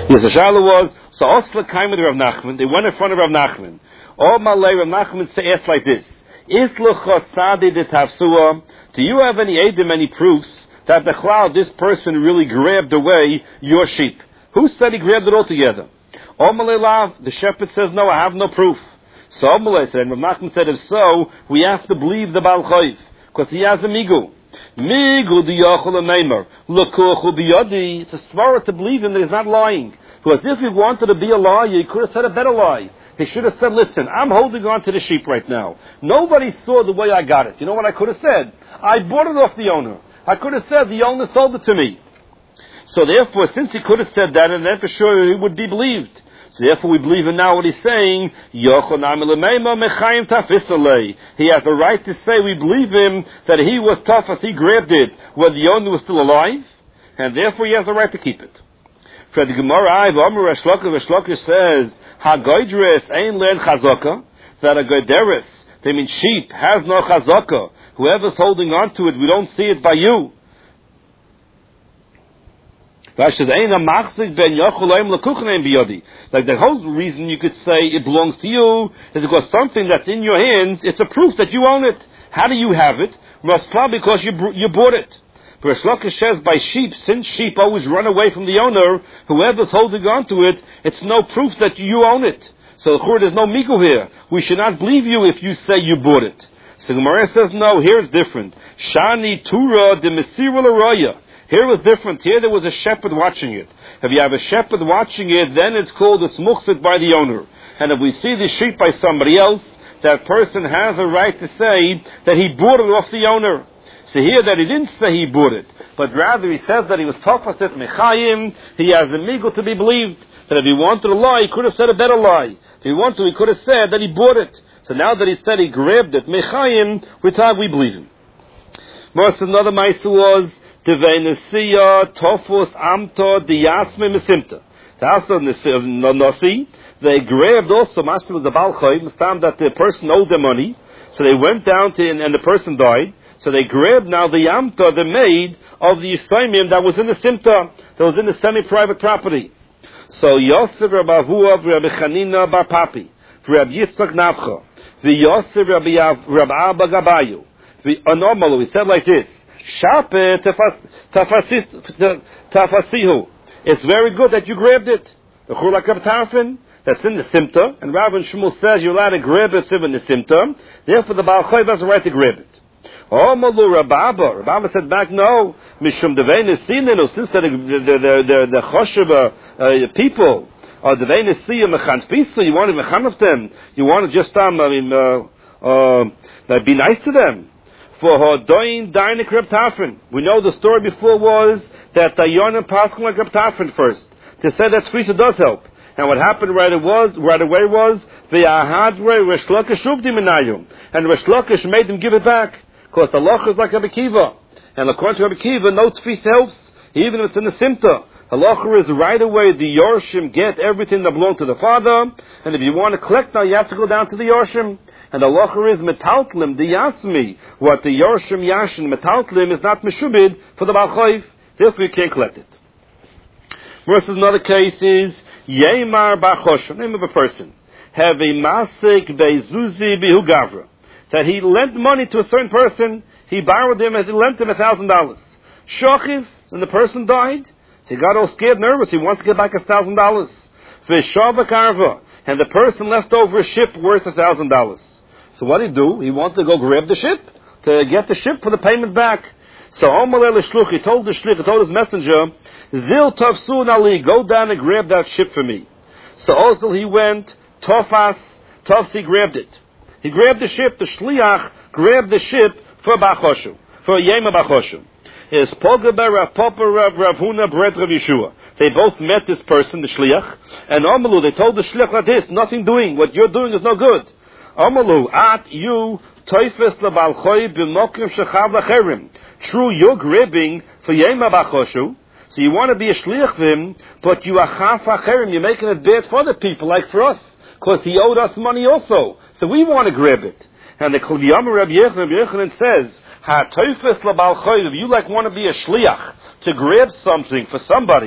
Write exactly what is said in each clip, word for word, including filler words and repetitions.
Yes, the Shala was, so Osla came with Rav Nachman, they went in front of Rav Nachman. All Malay Rav Nachman to ask like this, Isluchosadi de Tafsua, do you have any edim, any proofs that the cloud, this person really grabbed away your sheep? Who said he grabbed it all together? All Malay Lav, the shepherd says, no, I have no proof. So All Malay said, and Rav Nachman said, if so, we have to believe the Baal Chayv, because he has a migu. Migu di yachol neimer, lekochu biyadi. It's a svara to believe him that he's not lying. Because if he wanted to be a liar, he could have said a better lie. He should have said, listen, I'm holding on to the sheep right now. Nobody saw the way I got it. You know what I could have said? I bought it off the owner. I could have said the owner sold it to me. So therefore, since he could have said that, and then for sure he would be believed. So therefore we believe in now what he's saying. He has the right to say we believe him that he was tough as he grabbed it when the owner was still alive, and therefore he has the right to keep it. For the Gemara, Shloka says, Hagoidres ein len chazaka, that a goideres, they mean sheep, has no chazaka. Whoever's holding on to it, we don't see it by you. Like the whole reason you could say it belongs to you is because something that's in your hands, it's a proof that you own it. How do you have it? Most probably because you you bought it. But Shloka says by sheep, since sheep always run away from the owner, whoever's holding on to it, it's no proof that you own it. So there's no migu here. We should not believe you if you say you bought it. So Gemara says no, here it's different. Shani Tura de Mesira L'Raya. Here it was different. Here there was a shepherd watching it. If you have a shepherd watching it, then it's called it's muchzit by the owner. And if we see the sheep by somebody else, that person has a right to say that he bought it off the owner. So here that he didn't say he bought it, but rather he says that he was tafasit mechayim, he has a migu to be believed. That if he wanted to lie, he could have said a better lie. If he wanted to, he could have said that he bought it. So now that he said he grabbed it, mechayim, we thought we believe him. Most another ma'aser was Devenesiya Tofus Amto Diyasme Mesimta. Also Nasi, they grabbed also, Master was a Baal Chayv, the time that the person owed them money, so they went down to, and the person died, so they grabbed now the Yamta, the maid of the Yisraimim that was in the Simta, that was in the semi-private property. So Yosef Rabbi Avuav Rabbi Chanina Bar Papi, Rabbi Yitzchak Navcha, the Yosef Rabbi Abba Gabayu, the Anomalu, he said like this, Shape tafasihu. It's very good that you grabbed it. The chulak of tarfin, that's in the simta, and Rav and Shmuel says you're allowed to grab it in the simta. Therefore, the Baal Chayv has the right to grab it. Oh, Malu Rababa. Rababa said back, no. Mishum devein esinenu, since the the the the the choshev people or devein esiyah mechan pisa, you want to mechan of them. You want to just um, I mean, uh, uh, be nice to them. For Hodoin Dainik Reb Tafrin. We know the story before was that Dayanim passed like Reb Tafrin first. To say that Sfisa does help. And what happened right it was right away was the Ahadre Resh Lakish Shuvdi Minayum. And Resh Lakish made them give it back. Because the Loch is like Rabbi Kiva. And according to Rabbi Kiva, no Sfisa helps, even if it's in the Simta. The Loch is right away the Yorshim get everything that belongs to the father. And if you want to collect now, you have to go down to the Yorshim. And the locher is metaltlim, the yasmi. What the Yorshim Yashin metaltlim is not meshubid for the Baal Chayv. Therefore you can't collect it. Versus another case is Yemar Bar Choshev, name of a person. Have a masik bezuzi bihu gavra. That he lent money to a certain person, he borrowed him and he lent him a thousand dollars. Shochiv, and the person died. So he got all scared, nervous, he wants to get back a thousand dollars. V'shava karva, and the person left over a ship worth a thousand dollars. So what did he do? He wanted to go grab the ship, to get the ship for the payment back. So Omalel Shluch, he told the Shlich, he told his messenger, Zil Tafsun Ali, go down and grab that ship for me. So Ozil he went, Tofas, Tofsi grabbed it. He grabbed the ship, the Shliach grabbed the ship for Bachoshu, for Yema Bachoshu. Is Pogaber Rav Papa Rav Huna Bret Rav Yeshua. They both met this person, the Shliach, and Omalu, they told the Shliach like this, nothing doing, what you're doing is no good. Amalu, at you, toifes lebal choy b'mokim shechav lacherim. True, you're grabbing for yema bachoshu, so you want to be a shliach of him, but you are chaf lacherim, you're making it bad for other people, like for us, because he owed us money also, so we want to grab it. And the Kliyam Rabbi Yechanan, Rabbi Yechanan says, ha toifes lebal choy, if you like want to be a shliach, to grab something for somebody,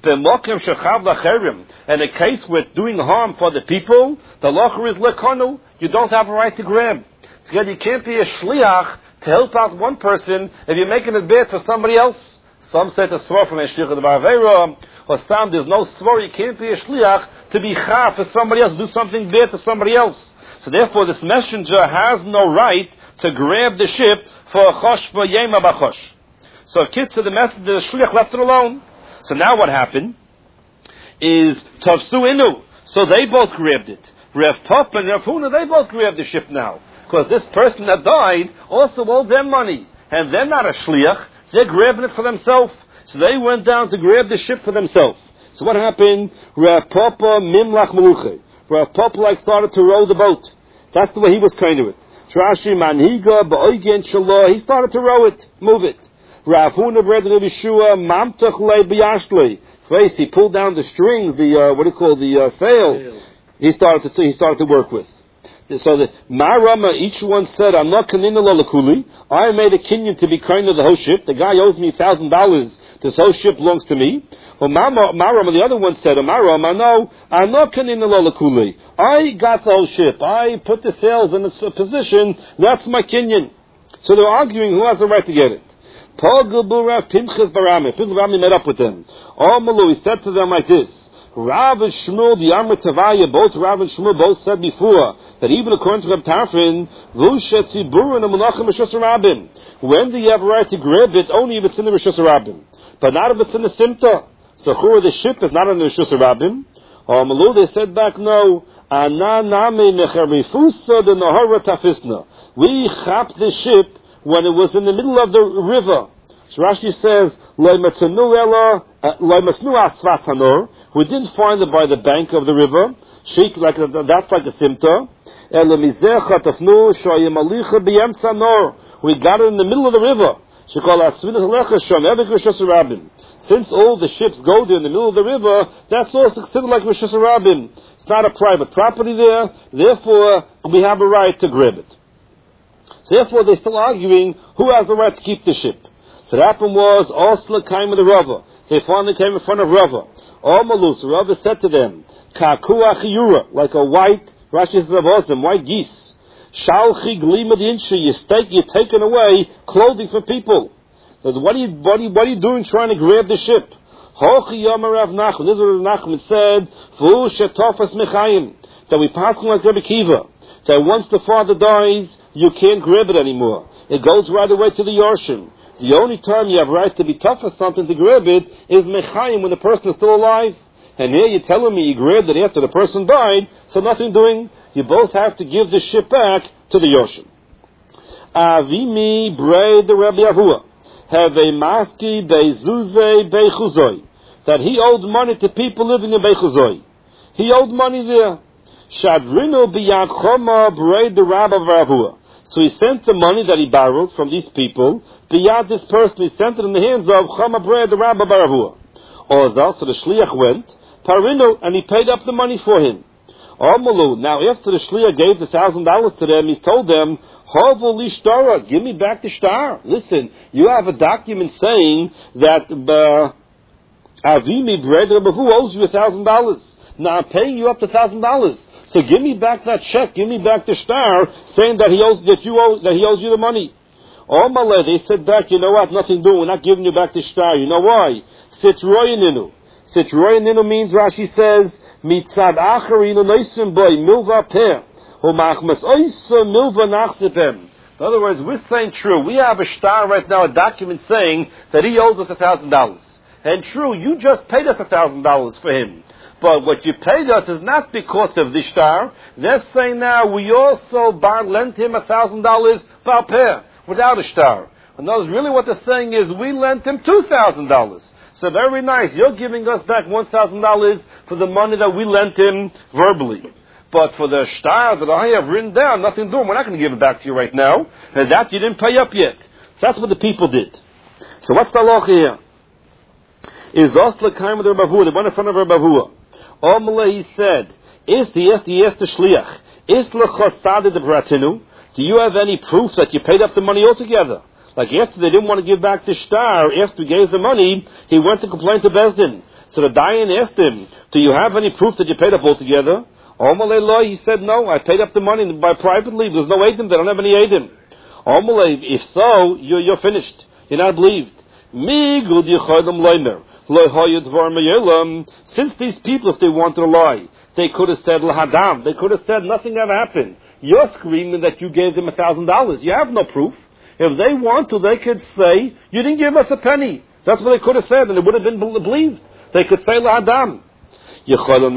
And a case with doing harm for the people, the locher is lekonu. You don't have a right to grab. So you can't be a shliach to help out one person if you're making it bad for somebody else. Some say to swore from a shliach of the barveira, or some there's no swore. You can't be a shliach to be chaf for somebody else, do something bad to somebody else. So therefore, this messenger has no right to grab the ship for a chosh for yema b'chosh. So Kitzur, the messenger, the shliach left it alone. So now what happened is tafsu inu. So they both grabbed it. Rav Papa and Rav Huna, they both grabbed the ship now. Because this person that died also owed them money. And they're not a shliach. They're grabbing it for themselves. So they went down to grab the ship for themselves. So what happened? Rav Papa mimlach meluche. Rav Papa like started to row the boat. That's the way he was kind of it. Trashi manhiga ba'oigen shalah. He started to row it, move it. Rav Huna bred Rav Yeshua mamtach le b'yashle. Face, he pulled down the strings, the uh, what do you call the uh, sail. He started to he started to work with. So the Marama, each one said, "I'm not kinyan l'kuli. I made a kinyan to be kind of the whole ship. The guy owes me a thousand dollars. This whole ship belongs to me." Well, Marama, the other one said, "Marama, no, I'm not kinyan l'kuli. I got the whole ship. I put the sails in a position. That's my kinyan." So they're arguing who has the right to get it. Paul Gilbura Pinchas Barami. Pinchas Barami met up with them. Amalu, he said to them like this. Rav and Shmuel, the Amr Tavaya, both Rav and Shmuel both said before that even according to Reb Tarfon, when do you have a right to grab it? Only if it's in the Rishus Rabbim, but not if it's in the Simta. So who the ship is not in the Rishus Rabbim. Amalu, they said back, no. We chapped the ship when it was in the middle of the river. So Rashi says, we didn't find it by the bank of the river. Sheik, like that's like a simta. We got it in the middle of the river. Since all the ships go there in the middle of the river, that's also considered like Rishus Rabbim. It's not a private property there, therefore we have a right to grab it. So therefore they're still arguing who has the right to keep the ship. So what happened was, Osla came with the Rava. They finally came in front of Rava. Omalus, Rava said to them, Kakua chiyura, like a white, Rashi says of awesome, white geese. Shalchi glima d'inshi, you take, you're taking away clothing from people. So what are you, what are you, what are you doing trying to grab the ship? Hochi yama Rav Nachman, this is what Rav Nachman said, Fu shetofas mechayim, that we pass on like Rabbi Kiva, that once the father dies, you can't grab it anymore. It goes right away to the Yorshim. The only time you have right to be tough for something to grab it is mechayim, when the person is still alive. And here you're telling me you grabbed it after the person died, so nothing doing. You both have to give the ship back to the Yorshim. Avimi brei the Rabbi Avua have a maski bezuze beichuzoi, that he owed money to people living in Beichuzoi. He owed money there. Shadrinu biyad choma brei the Rabbi Avua. So he sent the money that he borrowed from these people, beyond this person, he sent it in the hands of Chama Bre, the Rabbi Baravua. Ozal, so the Shliach went, Parino, and he paid up the money for him. Omalu, now after the Shliach gave the thousand dollars to them, he told them, Hovu lishtara, give me back the star. Listen, you have a document saying that uh, Avimi Bre, the Rabbi Baravua owes you a thousand dollars. Now I'm paying you up to a thousand dollars. So give me back that check, give me back the star, saying that he owes that you owe that he owes you the money. Oh Malay, they said back, you know what, nothing doing, we're not giving you back the star. You know why? Sitroyaninu. Sitroyaninu means, Rashi says, Mitzad acharinu noisim boy, milva per. Umachmas oisa milva nachsipem. In other words, we're saying true. We have a star right now, a document saying that he owes us a thousand dollars. And true, you just paid us a thousand dollars for him. But what you paid us is not because of the star. They're saying now we also lent him a thousand dollars per pair without a star. And those really what they're saying is we lent him two thousand dollars. So very nice. You're giving us back one thousand dollars for the money that we lent him verbally. But for the star that I have written down, nothing doing. We're not going to give it back to you right now. And that you didn't pay up yet. That's what the people did. So what's the halacha here? Is Osla Kaim with the Rebavua? They went in front of Rebavua. Omele, he said, Is the yes the yes the shliach? Is lechosad the pratinu? Do you have any proof that you paid up the money altogether? Like after they didn't want to give back the star, after he gave the money, he went to complain to Bezdin. So the Dayan asked him, do you have any proof that you paid up altogether? Omalei, he said, no, I paid up the money by privately. There's no Eidim. They don't have any Eidim. Omalei, if so, you're, you're finished. You're not believed. Since these people, if they wanted to lie, they could have said lahadam. They could have said nothing ever happened. You're screaming that you gave them a thousand dollars. You have no proof. If they want to, they could say you didn't give us a penny. That's what they could have said, and it would have been believed. They could say lahadam. They have a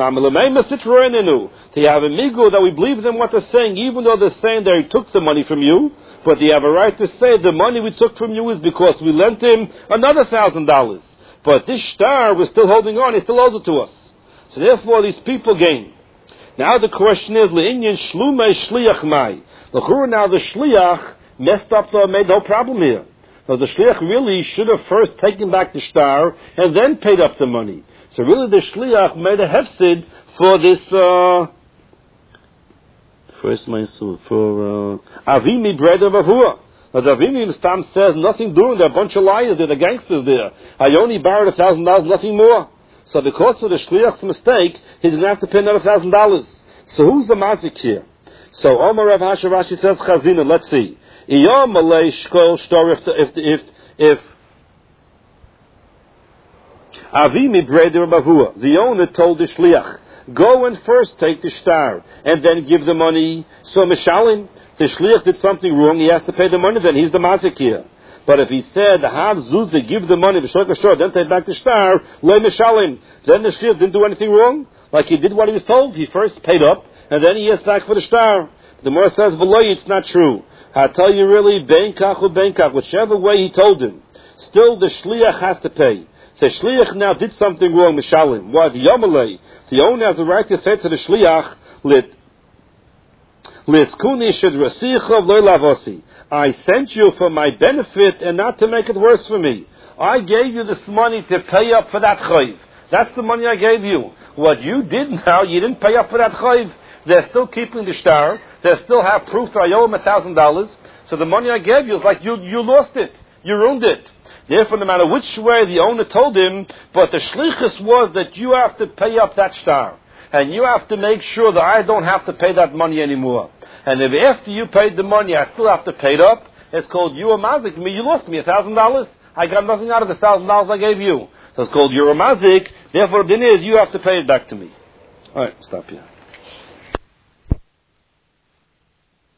migu that we believe them what they're saying, even though they're saying they took the money from you. But they have a right to say the money we took from you is because we lent him another thousand dollars. But this star was still holding on; he still owes it to us. So therefore, these people gain. Now the question is, le'inyan shlumei shliach mai. Now the shliach messed up, so made no problem here. So the shliach really should have first taken back the star and then paid up the money. So really, the shliach made a hefsid for this. Uh, First, my soul for uh, Avimi bread of Avua. As Avimi Stam says, nothing doing. There are a bunch of liars. They're the gangsters there. I only borrowed a thousand dollars, nothing more. So because of the shliach's mistake, he's going to have to pay another thousand dollars. So who's the mazik here? So Omar Rav Hasha Rashi says Chazina. Let's see. Iyom malay shkol shtor if if if if Avimi bread of Avua. The owner told the shliach, go and first take the star and then give the money. So Mishalim, the shliach did something wrong, he has to pay the money, then he's the mazik here. But if he said, have Zuzah, give the money, then take back the star, le Mishalim, then the shliach didn't do anything wrong, like he did what he was told. He first paid up, and then he asked back for the star. The Gemara says, V'loi, it's not true. I tell you really, ben kach or ben kach, whichever way he told him, still the shliach has to pay. The shliach now did something wrong, Mishalim. What? The Yamalei. The owner has the right to say to the shliach, Lit. I sent you for my benefit and not to make it worse for me. I gave you this money to pay up for that chayv. That's the money I gave you. What you did now, you didn't pay up for that chayv. They're still keeping the star. They still have proof that I owe them a thousand dollars. So the money I gave you is like you, you lost it. You ruined it. Therefore, no matter which way the owner told him, but the shlichus was that you have to pay up that star. And you have to make sure that I don't have to pay that money anymore. And if after you paid the money, I still have to pay it up, it's called you a mazik. Me, you lost me a thousand dollars. I got nothing out of the thousand dollars I gave you. So it's called you a mazik. Therefore, the din is you have to pay it back to me. All right, stop here.